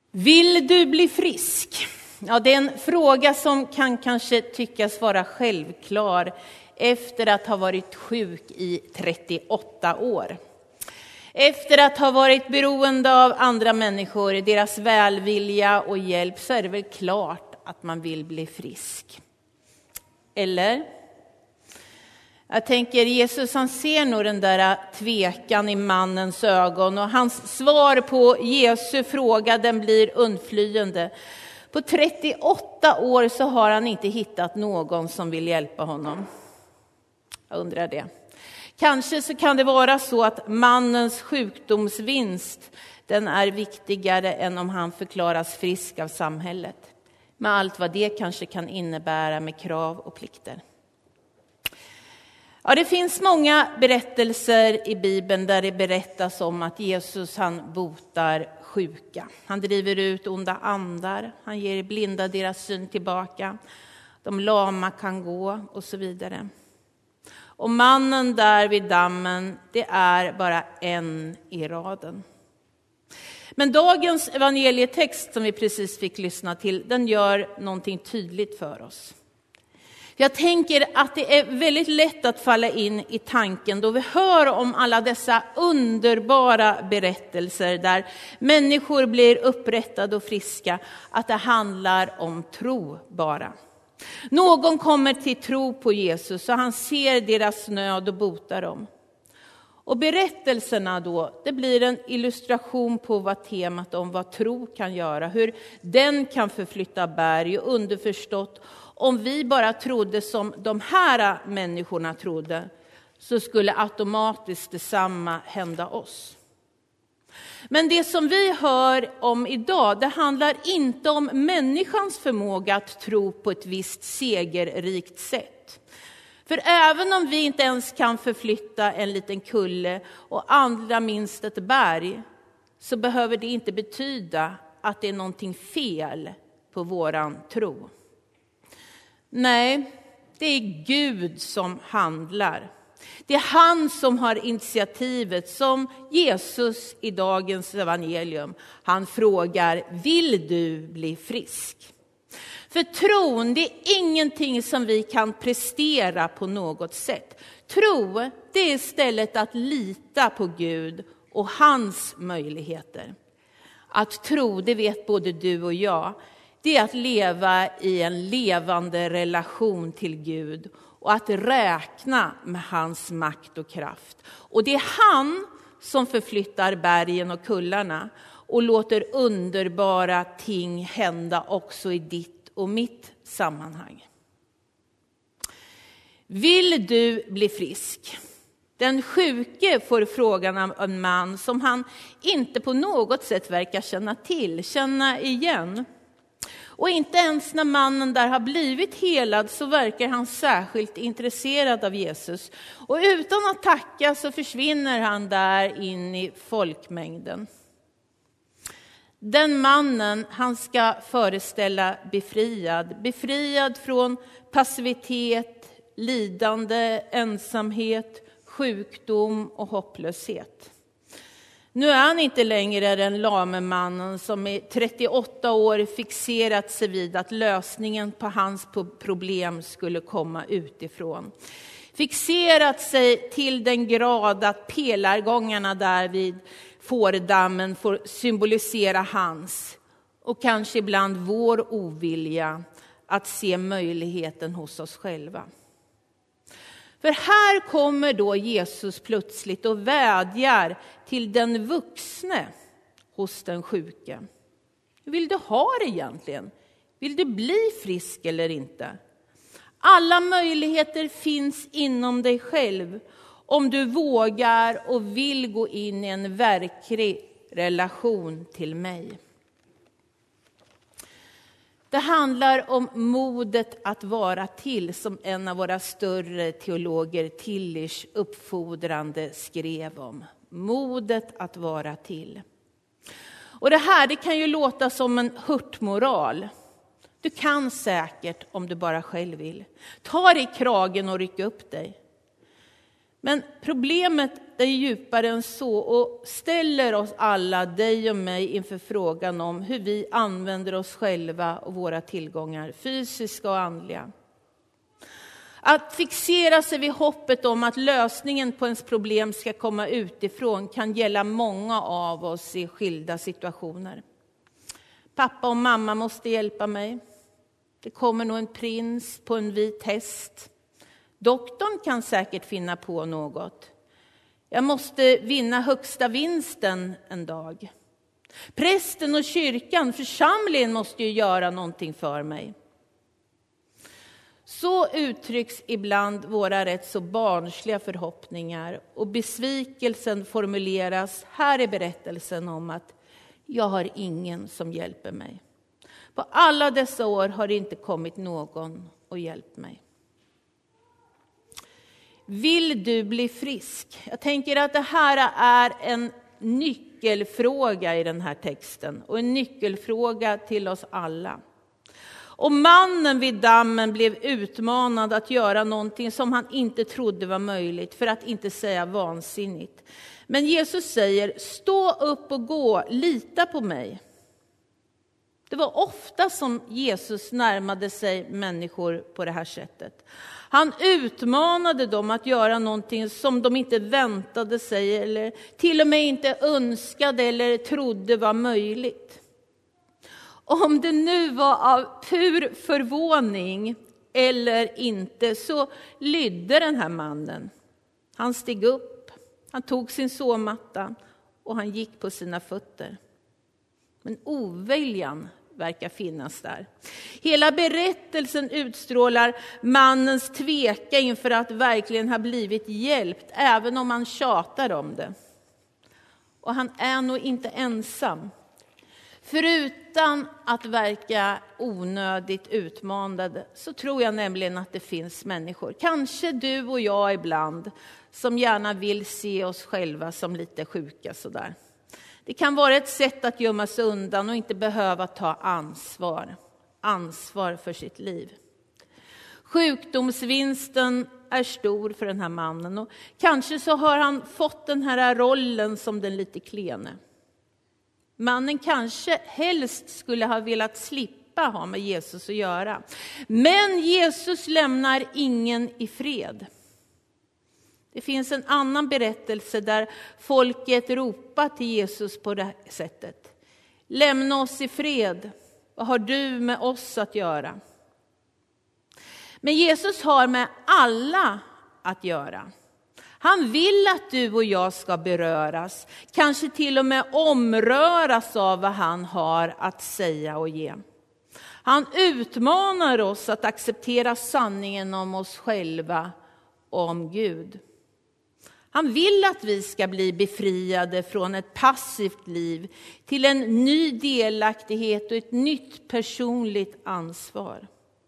Vill du bli frisk? Ja, det är en fråga som kan kanske tyckas vara självklar efter att ha varit sjuk i 38 år. Efter att ha varit beroende av andra människor, deras välvilja och hjälp, så är det väl klart att man vill bli frisk. Eller? Jag tänker, Jesus han ser nog den där tvekan i mannens ögon, och hans svar på Jesu fråga den blir undflyende. På 38 år så har han inte hittat någon som vill hjälpa honom. Jag undrar det. Kanske så kan det vara så att mannens sjukdomsvinst den är viktigare än om han förklaras frisk av samhället. Med allt vad det kanske kan innebära med krav och plikter. Ja, det finns många berättelser i Bibeln där det berättas om att Jesus han botar sjuka. Han driver ut onda andar, han ger blinda deras syn tillbaka. De lama kan gå och så vidare. Och mannen där vid dammen, det är bara en i raden. Men dagens evangelietext som vi precis fick lyssna till, den gör någonting tydligt för oss. Jag tänker att det är väldigt lätt att falla in i tanken då vi hör om alla dessa underbara berättelser där människor blir upprättade och friska, att det handlar om tro bara. Någon kommer till tro på Jesus och han ser deras nöd och botar dem. Och berättelserna då, det blir en illustration på vad temat om vad tro kan göra. Hur den kan förflytta berg, och underförstått, om vi bara trodde som de här människorna trodde, så skulle automatiskt detsamma hända oss. Men det som vi hör om idag, det handlar inte om människans förmåga att tro på ett visst segerrikt sätt. För även om vi inte ens kan förflytta en liten kulle och allra minst ett berg, så behöver det inte betyda att det är någonting fel på våran tro. Nej, det är Gud som handlar. Det är han som har initiativet, som Jesus i dagens evangelium. Han frågar, vill du bli frisk? För tron, det är ingenting som vi kan prestera på något sätt. Tro, det är istället att lita på Gud och hans möjligheter. Att tro, det vet både du och jag, det är att leva i en levande relation till Gud och att räkna med hans makt och kraft. Och det är han som förflyttar bergen och kullarna och låter underbara ting hända också i ditt och mitt sammanhang. Vill du bli frisk? Den sjuke får frågan av en man som han inte på något sätt verkar känna igen. Och inte ens när mannen där har blivit helad så verkar han särskilt intresserad av Jesus. Och utan att tacka så försvinner han där in i folkmängden. Den mannen, han ska föreställa befriad från passivitet, lidande, ensamhet, sjukdom och hopplöshet. Nu är han inte längre den lame mannen som i 38 år fixerat sig vid att lösningen på hans problem skulle komma utifrån. Fixerat sig till den grad att pelargångarna där vid fårdammen får symbolisera hans och kanske ibland vår ovilja att se möjligheten hos oss själva. För här kommer då Jesus plötsligt och vädjar till den vuxne hos den sjuke. Hur vill du ha det egentligen? Vill du bli frisk eller inte? Alla möjligheter finns inom dig själv om du vågar och vill gå in i en verklig relation till mig. Det handlar om modet att vara till, som en av våra större teologer, Tillich, uppfordrande skrev om. Modet att vara till. Och det här, det kan ju låta som en hurtmoral. Du kan säkert om du bara själv vill. Ta dig i kragen och ryck upp dig. Men problemet är djupare än så och ställer oss alla, dig och mig, inför frågan om hur vi använder oss själva och våra tillgångar, fysiska och andliga. Att fixera sig vid hoppet om att lösningen på ens problem ska komma utifrån kan gälla många av oss i skilda situationer. Pappa och mamma måste hjälpa mig. Det kommer nog en prins på en vit häst. Doktorn kan säkert finna på något. Jag måste vinna högsta vinsten en dag. Prästen och kyrkan, församlingen, måste ju göra någonting för mig. Så uttrycks ibland våra rätt så barnsliga förhoppningar, och besvikelsen formuleras här i berättelsen om att jag har ingen som hjälper mig. På alla dessa år har det inte kommit någon och hjälpt mig. Vill du bli frisk? Jag tänker att det här är en nyckelfråga i den här texten och en nyckelfråga till oss alla. Och mannen vid dammen blev utmanad att göra någonting som han inte trodde var möjligt, för att inte säga vansinnigt. Men Jesus säger: stå upp och gå, lita på mig. Det var ofta som Jesus närmade sig människor på det här sättet. Han utmanade dem att göra någonting som de inte väntade sig eller till och med inte önskade eller trodde var möjligt. Om det nu var av pur förvåning eller inte, så lydde den här mannen. Han steg upp, han tog sin sovmatta och han gick på sina fötter. Men oviljan verkar finnas där. Hela berättelsen utstrålar mannens tveka inför att verkligen ha blivit hjälpt, även om han tjatar om det. Och han är nog inte ensam. Förutom att verka onödigt utmanande, så tror jag nämligen att det finns människor, kanske du och jag ibland, som gärna vill se oss själva som lite sjuka sådär. Det kan vara ett sätt att gömma sig undan och inte behöva ta ansvar för sitt liv. Sjukdomsvinsten är stor för den här mannen, och kanske så har han fått den här rollen som den lite klene. Mannen kanske helst skulle ha velat slippa ha med Jesus att göra. Men Jesus lämnar ingen i fred. Det finns en annan berättelse där folket ropar till Jesus på det här sättet: lämna oss i fred, vad har du med oss att göra? Men Jesus har med alla att göra. Han vill att du och jag ska beröras, kanske till och med omröras av vad han har att säga och ge. Han utmanar oss att acceptera sanningen om oss själva och om Gud. Han vill att vi ska bli befriade från ett passivt liv till en ny delaktighet och ett nytt personligt ansvar.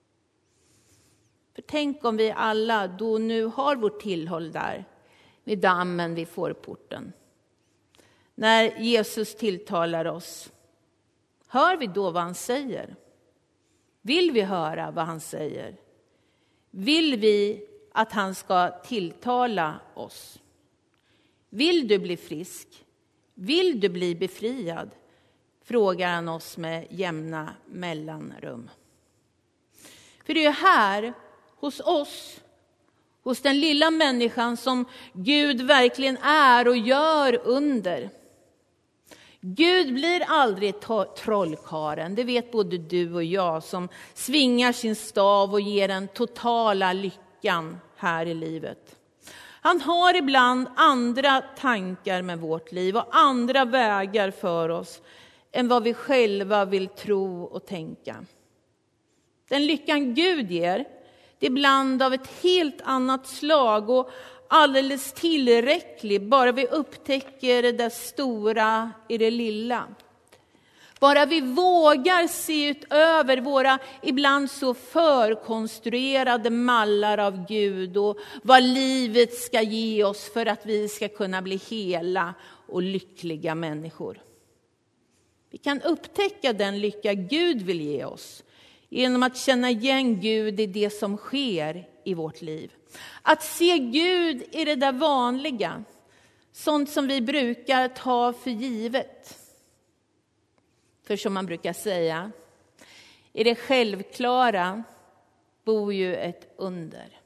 För tänk om vi alla då nu har vårt tillhåll där vid dammen vid fårporten. När Jesus tilltalar oss, hör vi då vad han säger? Vill vi höra vad han säger? Vill vi att han ska tilltala oss? Vill du bli frisk? Vill du bli befriad? Frågar han oss med jämna mellanrum. För det är här hos oss, hos den lilla människan, som Gud verkligen är och gör under. Gud blir aldrig trollkaren, det vet både du och jag, som svingar sin stav och ger den totala lyckan här i livet. Han har ibland andra tankar med vårt liv och andra vägar för oss än vad vi själva vill tro och tänka. Den lyckan Gud ger, det är ibland av ett helt annat slag och alldeles tillräcklig, bara vi upptäcker det där stora i det lilla. Bara vi vågar se utöver våra ibland så förkonstruerade mallar av Gud och vad livet ska ge oss för att vi ska kunna bli hela och lyckliga människor. Vi kan upptäcka den lycka Gud vill ge oss Genom att känna igen Gud i det som sker i vårt liv. Att se Gud i det där vanliga. Sånt som vi brukar ta för givet. För som man brukar säga, i det självklara bor ju ett under.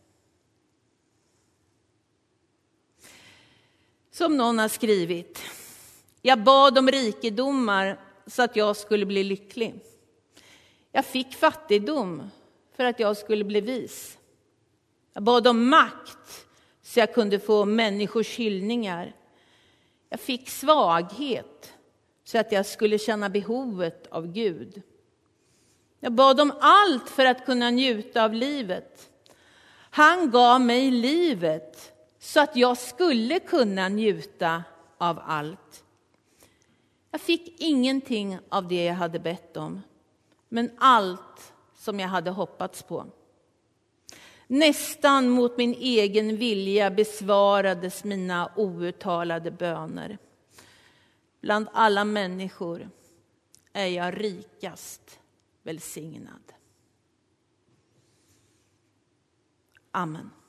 Som någon har skrivit. Jag bad om rikedomar så att jag skulle bli lycklig. Jag fick fattigdom för att jag skulle bli vis. Jag bad om makt så jag kunde få människors hyllningar. Jag fick svaghet så att jag skulle känna behovet av Gud. Jag bad om allt för att kunna njuta av livet. Han gav mig livet så att jag skulle kunna njuta av allt. Jag fick ingenting av det jag hade bett om, men allt som jag hade hoppats på. Nästan mot min egen vilja besvarades mina outtalade böner. Bland alla människor är jag rikast välsignad. Amen.